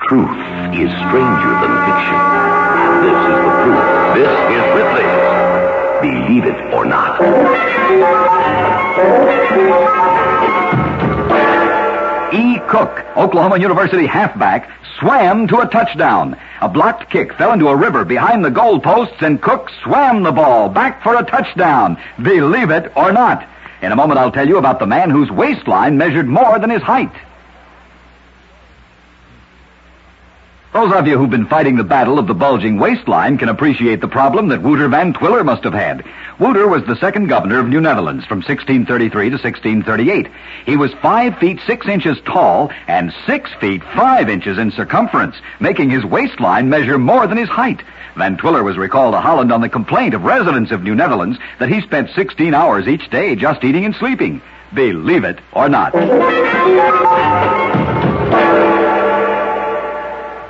Truth is stranger than fiction. This is the proof. This is Ripley's Believe It or Not. E. Cook, Oklahoma University halfback, swam to a touchdown. A blocked kick fell into a river behind the goalposts, and Cook swam the ball back for a touchdown. Believe it or not. In a moment, I'll tell you about the man whose waistline measured more than his height. Those of you who've been fighting the battle of the bulging waistline can appreciate the problem that Wouter Van Twiller must have had. Wouter was the second governor of New Netherlands from 1633 to 1638. He was 5 feet 6 inches tall and 6 feet 5 inches in circumference, making his waistline measure more than his height. Van Twiller was recalled to Holland on the complaint of residents of New Netherlands that he spent 16 hours each day just eating and sleeping. Believe it or not.